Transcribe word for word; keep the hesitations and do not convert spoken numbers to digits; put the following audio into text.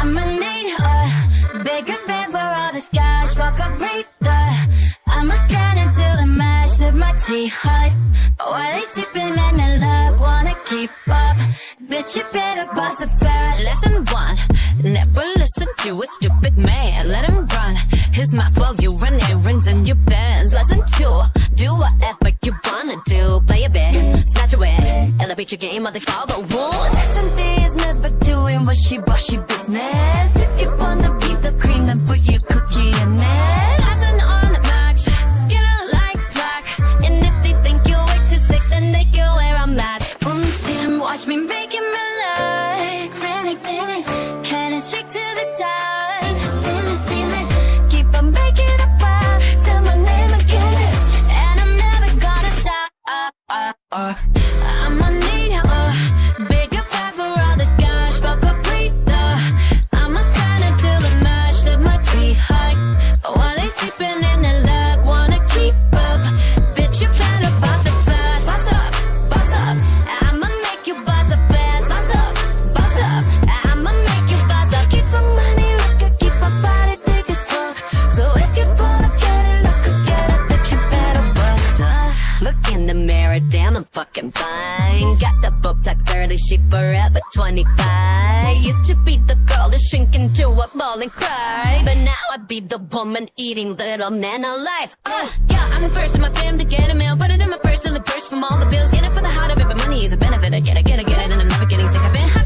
I'ma need a bigger band for all this cash. Fuck a breather. I'ma cut until the mash. Live my tea hot while they sipping and the luck wanna keep up. Bitch, you better bust a fat. Lesson one: never listen to a stupid man. Let him run his mouth while you run errands in your bands. Lesson two: do whatever you wanna do. Play a bit, snatch away, elevate your game or they call the rules. Lesson three is never doing wishy-washy business. If you wanna be the cream, then put your cookie in it. Lesson on the match, get a like black. And if they think you're way too sick, then they can wear a mask. Mm, watch me making me like Frantic, can it stick to the top? Keep on making a fire till my name again, and I'm never gonna stop. uh, uh. I'ma need a bigger fire for all this cash. Fuck a breather. I'ma kinda till the mash. Let my feet high while they sleeping in the lag. Wanna keep up, bitch, you better boss it fast. Boss up, boss up, I'ma make you boss it fast. Boss up, boss up, I'ma make you boss up. Keep my money looking, keep my body thick as fuck. So if you wanna get it, look or get it, bitch, you better boss up. Look in the mirror, damn, I'm fucking fine. Got the Botox early, she forever twenty-five. Used to be the girl that shrink into a ball and cry, but now I be the woman eating little man alive. uh, Yeah, I'm the first in my fam to get a meal. Put it in my purse till it burst from all the bills. Get it for the heart of it, but money is a benefit. I get it, get it, get it, and I'm never getting sick of it.